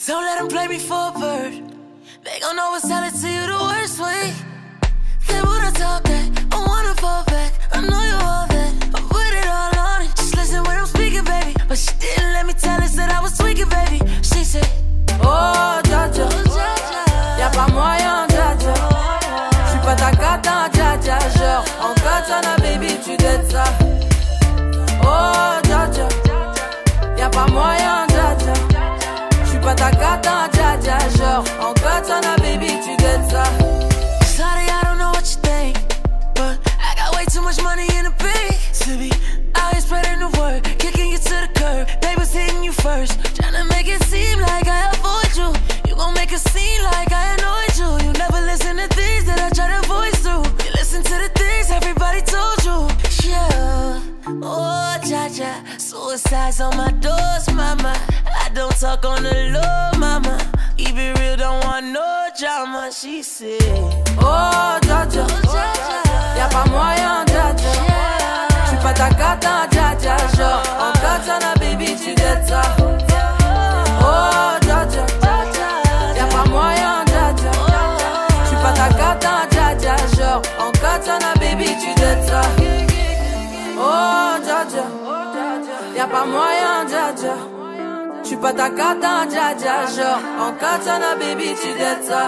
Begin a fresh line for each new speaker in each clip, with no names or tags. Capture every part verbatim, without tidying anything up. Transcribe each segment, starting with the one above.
Don't let them play me for a bird. They gon' always tell it to you the worst way. They wanna talk that, I wanna fall back. I know you all that, I put it all on it. Just listen when I'm speaking, baby. But she didn't let me tell her that I was tweaking, baby. She said, oh, Jaja, y'a pas moyen, Jaja. J'suis pas ta cata, Jaja. Genre, en katana, baby, tu dettes ça. Oh, Jaja, y'a pas moyen, Jaja. J'suis pas ta cata, Jaja. Genre, en katana, baby, tu dettes ça. Sorry, I don't know what you think, but I got way too much money in the bank to be out here spreading the word, kicking you to the curb. They was hitting you first, tryna make it seem like I avoid you. You gon' make it seem like I annoyed you. You never listen to things that I try to voice through. You listen to the things everybody told you. Yeah, oh, Jaja, suicide's on my doors, mama. I don't talk on the low, mama. Keep it real, don't want no drama, she said. Oh, Jaja, y'a pas moyen, Jaja. J'suis pas ta cata, Jaja. Genre, en katana, baby, tu dettes ça. Oh, Jaja, y'a pas moyen, Jaja. J'suis pas ta cata, Jaja. Genre, en katana, baby, tu dettes ça. Oh, Jaja, y'a pas moyen, Jaja. J'suis pas ta cata, Jaja. Genre, en katana, baby, tu dettes ça.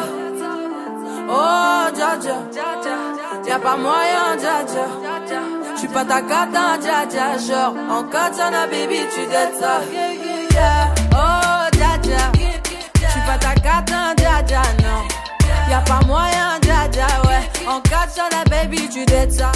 Oh, Jaja, y'a pas moyen, Jaja. J'suis pas ta cata, Jaja. Genre, en katana, baby, tu dettes ça. Oh, Jaja, j'suis pas ta cata, Jaja, non. Y'a pas moyen, Jaja, ouais. En katana, baby, tu dettes ça.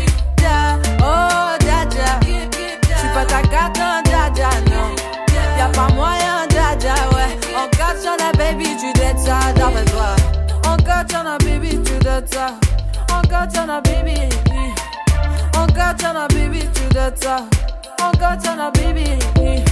Oh, Jaja, j'suis pas ta cata, Jaja, non. Y'a pas moyen, Jaja, ouais. En katana, baby, tu dettes ça, d'après toi. En katana, baby, tu dettes ça. En katana, baby. En katana, baby, tu dettes ça. En katana, baby.